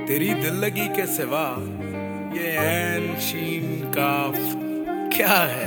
तेरी दिल लगी के सिवा ये ऐन शीन काफ क्या है।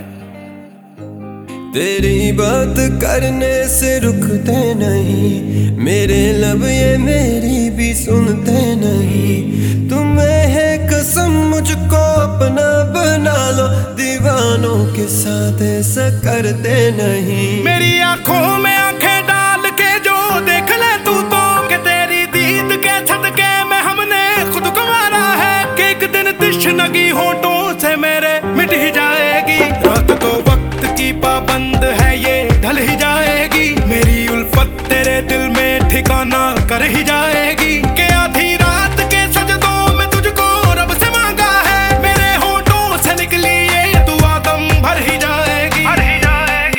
तेरी बात करने से रुकते नहीं, मेरे लब ये मेरी भी सुनते नहीं। तुम्हें है कसम मुझको अपना बना लो, दीवानों के साथ ऐसा करते नहीं। मेरी आंखों में आंखें डाल के जो देख ले तू तो, कि तेरी दीद के सदके में हमने खुद को मारा है, कि एक दिन तिश्नगी होठों से मेरे मिट ही जाएगी। रात तो वक्त की पाबंद है ये ढल ही जाएगी, मेरी उल्फत तेरे दिल में ठिकाना कर ही जाएगी। कि आधी रात के सजदों में तुझको रब से मांगा है, मेरे होठों से निकली ये दुआ दम भर ही जाएगी, भर ही जाएगी।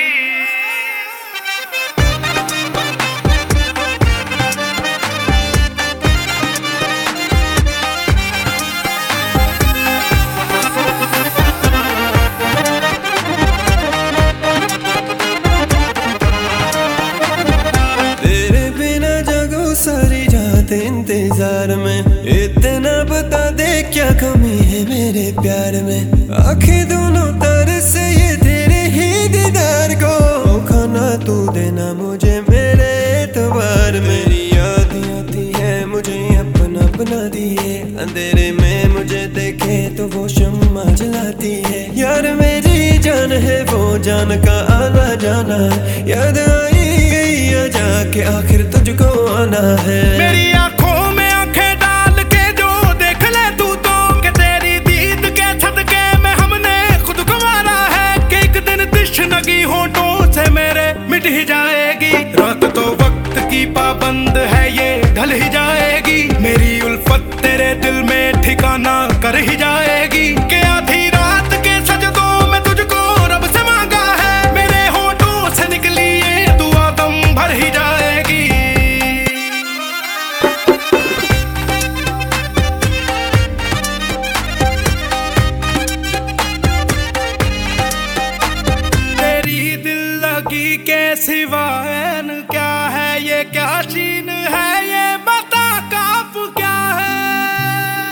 सारी रात इंतजार में, इतना बता दे क्या कमी है मेरे प्यार में। आंखें दोनों तरस ये तेरे ही दीदार को, खाना तू देना मुझे मेरे एतबार में। मेरी याद आती है मुझे अपना बना दिए, अंधेरे में मुझे देखे तो वो शम्मा जलाती है। यार मेरी जान है वो जान का आना जाना, याद आई गई जाके आखिर तुझको आना है। मेरी आंखों में आंखें डाल के जो देख ले तू तो, कि तेरी दीद के सदके में हमने खुद को मारा है, कि एक दिन तिश्नगी होठों से मेरे मिट ही जाएगी। रात तो वक्त की पाबंद है ये ढल ही जाएगी, मेरी उल्फत तेरे दिल में ठिकाना कर ही जाएगी। कि आधी रात के सजदों में तुझको रब से मांगा है, मेरे होठों से निकली ये दुआ दम भर ही जाएगी। के सिवा ऐन क्या है ये, क्या चीन है ये, बता काफ क्या है।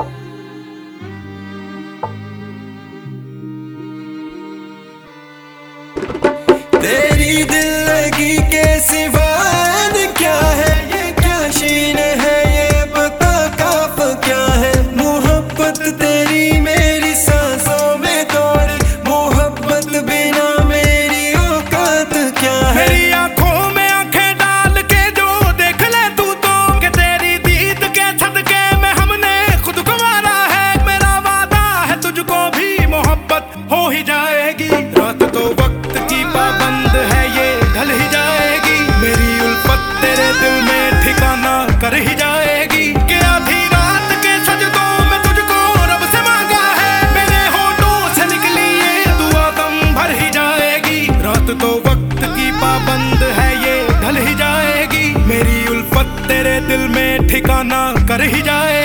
तेरी दिल लगी के सिवा ऐन क्या है ये, क्या शीन है ये, बता काफ क्या है। मोहब्बत तेरी मेरी सांसों में तोड़ी, मोहब्बत बिना मेरी आंखों में आंखें डाल के जो देख ले तू तो, कि तेरी दीद के सदके में हमने खुद को मारा है, मेरा वादा है तुझको भी मोहब्बत हो ही जाएगी। रात तो वक्त की पाबंद है ये ढल ही जाएगी, मेरी उल्फत तेरे दिल में ठिकाना कर ही जाएगी। कि आधी रात के सजदों में तुझको रब से मांगा है, मेरे होठों से निकली ये दुआ दम भर ही जाएगी। रात तो वक्त की पाबंद है ये ढल ही जाएगी, मेरी उल्फत तेरे दिल में ठिकाना कर ही जाएगी।